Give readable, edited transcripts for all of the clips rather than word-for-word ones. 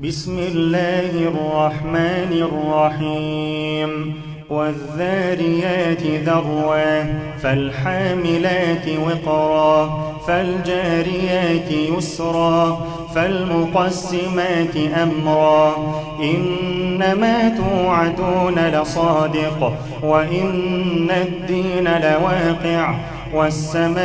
بسم الله الرحمن الرحيم والذاريات ذروا فالحاملات وقرا فالجاريات يسرا فالمقسمات أمرا إنما توعدون لصادق وإن الدين لواقع والسماء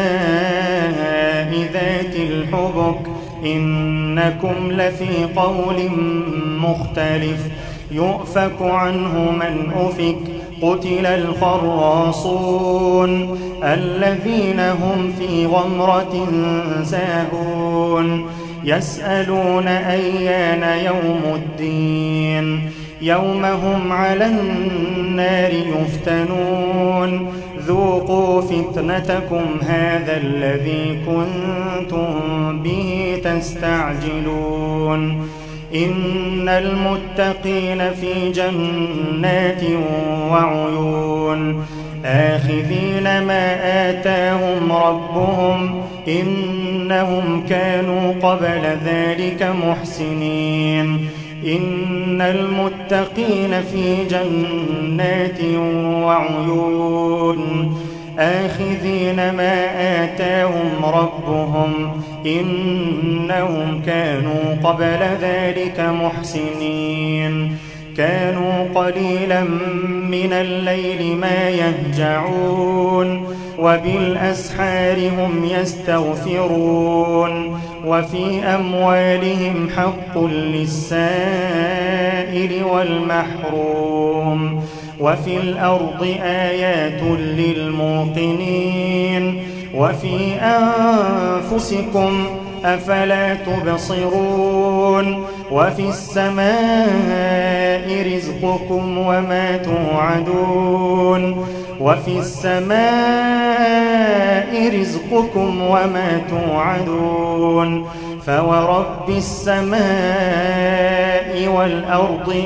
ذات الحبك إنكم لفي قول مختلف يؤفك عنه من أفك قتل الخراصون الذين هم في غمرة ساهون يسألون أيان يوم الدين يوم هم على النار يفتنون ذوقوا فتنتكم هذا الذي كنتم به تستعجلون إن المتقين في جنات وعيون آخذين ما آتاهم ربهم إنهم كانوا قبل ذلك محسنين إن المتقين في جنات وعيون آخذين ما آتاهم ربهم إنهم كانوا قبل ذلك محسنين كانوا قليلا من الليل ما يهجعون وبالأسحار هم يستغفرون وفي أموالهم حق للسائل والمحروم وفي الأرض آيات للموقنين وفي أنفسكم أفلا تبصرون وفي السماء رزقكم وما توعدون وفي السماء رزقكم وما توعدون فورب السماء والأرض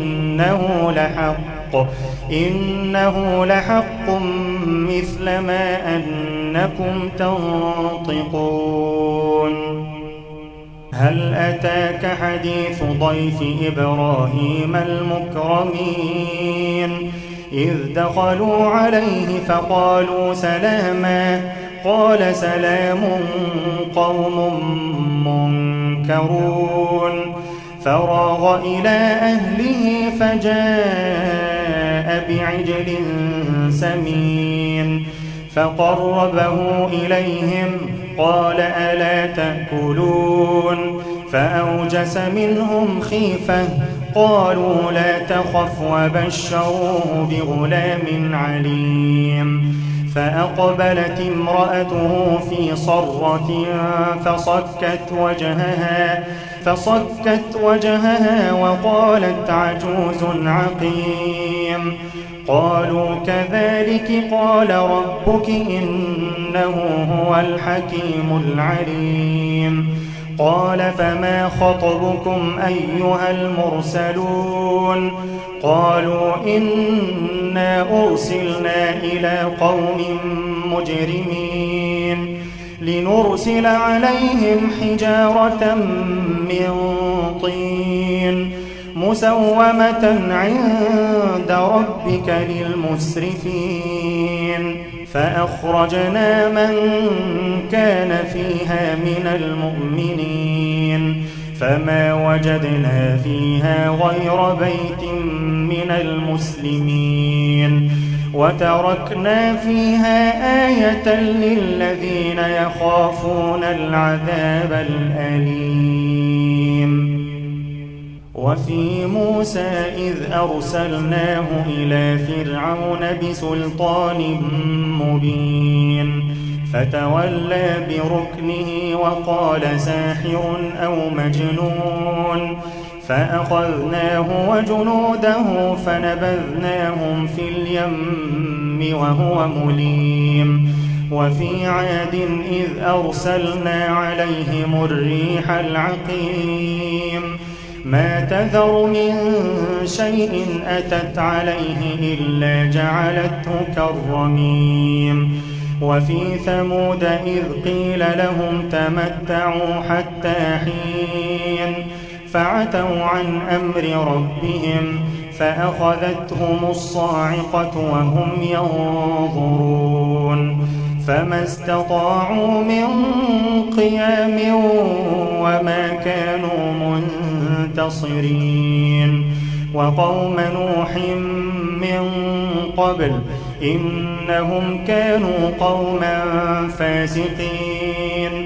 إنه لحق مثل ما أنكم تنطقون هل أتاك حديث ضيف إبراهيم المكرمين إذ دخلوا عليه فقالوا سلاما قال سلام قوم منكرون فراغ إلى أهله فجاء بعجل سمين فقربه إليهم قال ألا تأكلون فأوجس منهم خيفة قالوا لا تخف وبشروه بغلام عليم فأقبلت امرأته في صرة فصكت وجهها وقالت عجوز عقيم قالوا كذلك قال ربك إنه هو الحكيم العليم قال فما خطبكم أيها المرسلون قالوا إنا أرسلنا إلى قوم مجرمين لنرسل عليهم حجارة من طين مسومة عند ربك للمسرفين فأخرجنا من كان فيها من المؤمنين فما وجدنا فيها غير بيت من المسلمين وتركنا فيها آية للذين يخافون العذاب الأليم وفي موسى إذ أرسلناه إلى فرعون بسلطان مبين فتولى بركنه وقال ساحر أو مجنون فأخذناه وجنوده فنبذناهم في اليم وهو مليم وفي عاد إذ أرسلنا عليهم الريح العقيم ما تذر من شيء أتت عليه إلا جعلته كالرميم وفي ثمود إذ قيل لهم تمتعوا حتى حين فعتوا عن أمر ربهم فأخذتهم الصاعقة وهم ينظرون فما استطاعوا من قيام وما كانوا منتصرين وقوم نوح من قبل إنهم كانوا قوما فاسقين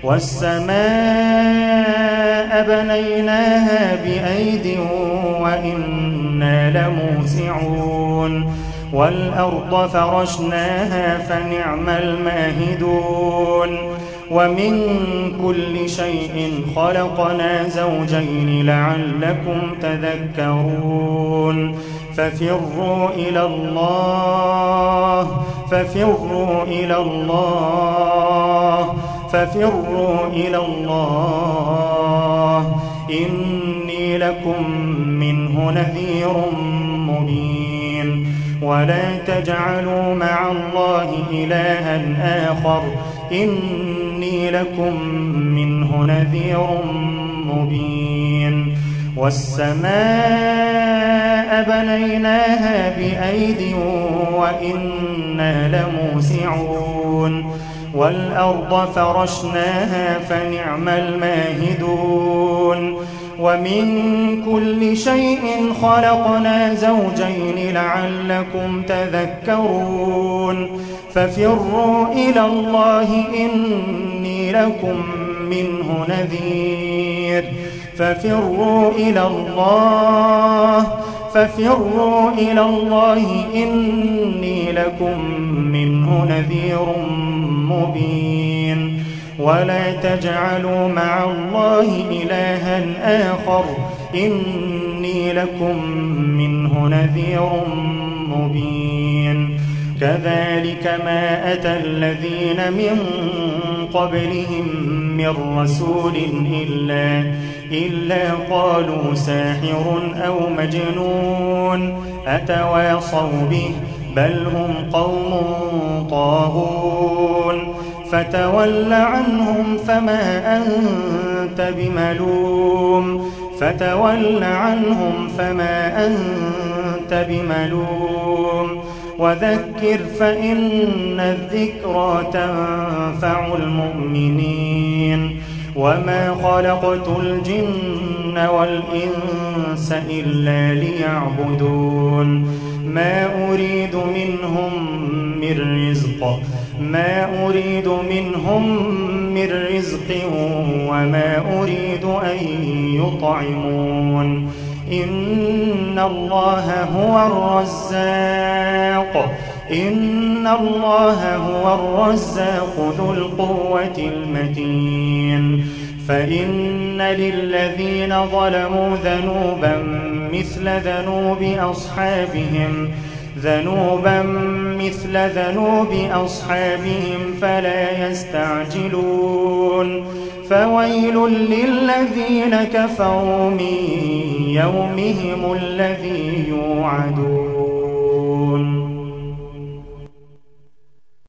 والسماء بنيناها بأيد وإنا لموسعون والأرض فرشناها فنعم الماهدون ومن كل شيء خلقنا زوجين لعلكم تذكرون ففروا إلى الله ففروا إلى الله ففروا إلى الله إني لكم منه نذير مبين ولا تجعلوا مع الله إلها آخر إني لكم منه نذير مبين والسماء بنيناها بأيد وإنا لموسعون والأرض فرشناها فنعم الماهدون ومن كل شيء خلقنا زوجين لعلكم تذكرون ففروا إلى الله إني لكم منه نذير ففروا إلى الله ففروا إلى الله إني لكم منه نذير مبين ولا تجعلوا مع الله إلها آخر إني لكم منه نذير مبين كذلك ما أتى الذين من قبلهم من رسول إلا قالوا ساحر أو مجنون أتواصوا به بل هم قوم طاغون فتول عنهم فما أنت بملوم وذكر فإن الذكرى تنفع المؤمنين وما خلقت الجن والإنس إلا ليعبدون ما أريد منهم من رزق وما أريد أن يطعمون إن الله هو الرزاق ذو القوة المتين فإن للذين ظلموا ذنوبا مثل ذنوب أصحابهم فلا يستعجلون فويل للذين كفروا من يومهم الذي يوعدون